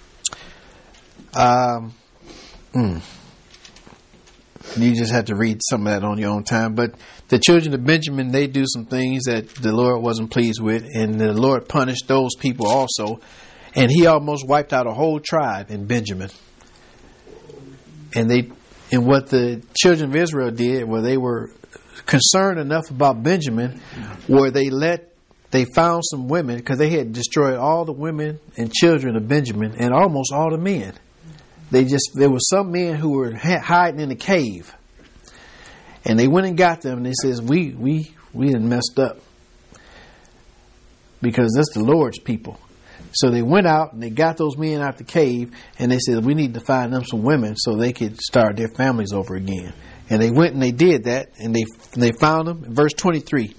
Speaker 2: You just have to read some of that on your own time. But the children of Benjamin, they do some things that the Lord wasn't pleased with, and the Lord punished those people also. And He almost wiped out a whole tribe in Benjamin. And what the children of Israel did, well, they were concerned enough about Benjamin, where they found some women, because they had destroyed all the women and children of Benjamin and almost all the men. There were some men who were hiding in a cave, and they went and got them, and they says, we done messed up, because that's the Lord's people. So they went out and they got those men out the cave, and they said, we need to find them some women so they could start their families over again. And they went and they did that, and they found them. Verse 23.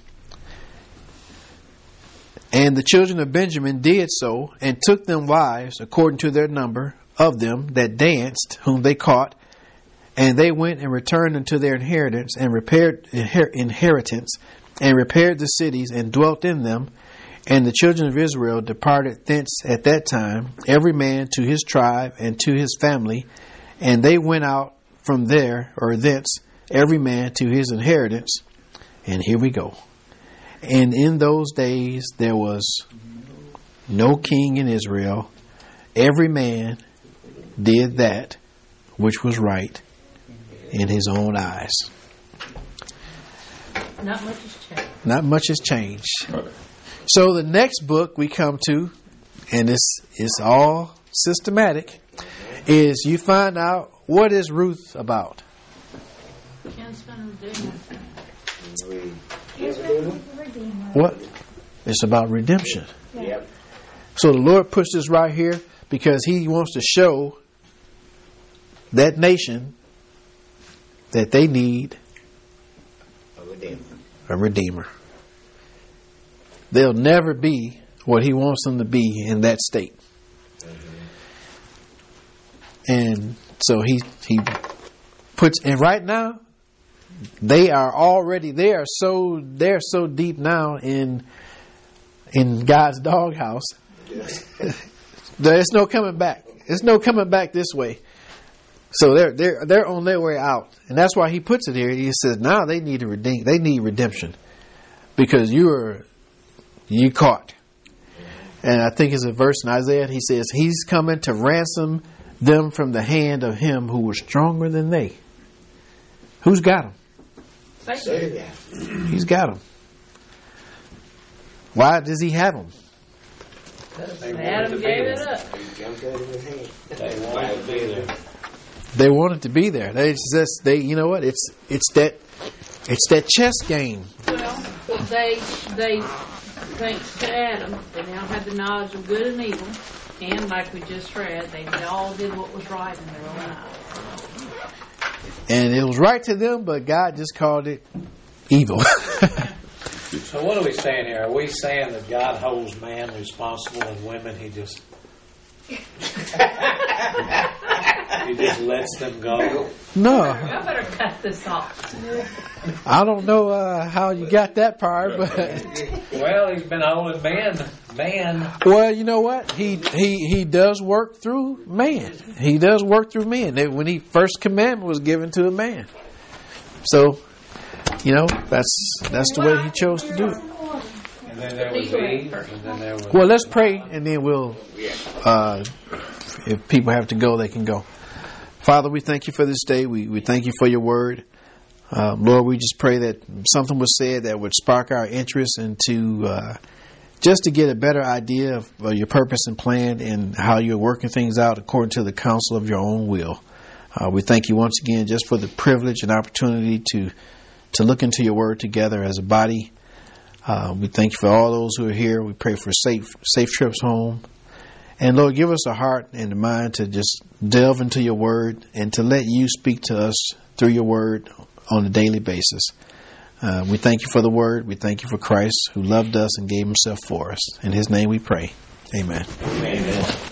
Speaker 2: And the children of Benjamin did so, and took them wives according to their number of them that danced, whom they caught. And they went and returned unto their inheritance, and repaired the cities, and dwelt in them. And the children of Israel departed thence at that time, every man to his tribe and to his family. And they went out from there, or thence, every man to his inheritance. And here we go. And in those days there was no king in Israel. Every man did that which was right in his own eyes.
Speaker 3: Not much has changed.
Speaker 2: Not much has changed. So the next book we come to, and it's all systematic, is you find out what is Ruth about.
Speaker 3: Kinsman Redeemer.
Speaker 2: What? It's about redemption.
Speaker 1: Yep.
Speaker 2: So the Lord puts this right here because He wants to show that nation that they need a redeemer. They'll never be what He wants them to be in that state. And so he puts, and right now they are so deep now in God's doghouse. There's no coming back. There's no coming back this way. So they're on their way out, and that's why He puts it here. He says now they need They need redemption because you caught. And I think it's a verse in Isaiah. He says He's coming to ransom them from the hand of him who was stronger than they. Who's got them? He's got them. Why does He have them?
Speaker 3: Adam gave it up.
Speaker 1: They wanted to be there.
Speaker 2: They wanted to be there. They you know what? It's that chess game.
Speaker 3: Well, they thanks to Adam, they now had the knowledge of good and evil, and like we just read, they all did what was right in their own eyes.
Speaker 2: And it was right to them, but God just called it evil.
Speaker 1: So what are we saying here? Are we saying that God holds man responsible and women He just lets them go?
Speaker 2: No.
Speaker 3: I better cut this off.
Speaker 2: I don't know how you got that part, but
Speaker 1: Well, He's been holding man.
Speaker 2: well, you know what? He does work through man. He does work through man. When He first commandment was given to a man, so that's the way He chose to do it.
Speaker 1: And then there was Eve, and then there was...
Speaker 2: Well, let's pray, and then we'll. If people have to go, they can go. Father, we thank you for this day. We thank you for your word. Lord, we just pray that something was said that would spark our interest into just to get a better idea of your purpose and plan and how you're working things out according to the counsel of your own will. We thank you once again just for the privilege and opportunity to look into your word together as a body. We thank you for all those who are here. We pray for safe trips home. And Lord, give us a heart and a mind to just delve into your word and to let you speak to us through your word on a daily basis. We thank you for the word. We thank you for Christ who loved us and gave himself for us. In his name we pray. Amen.
Speaker 1: Amen.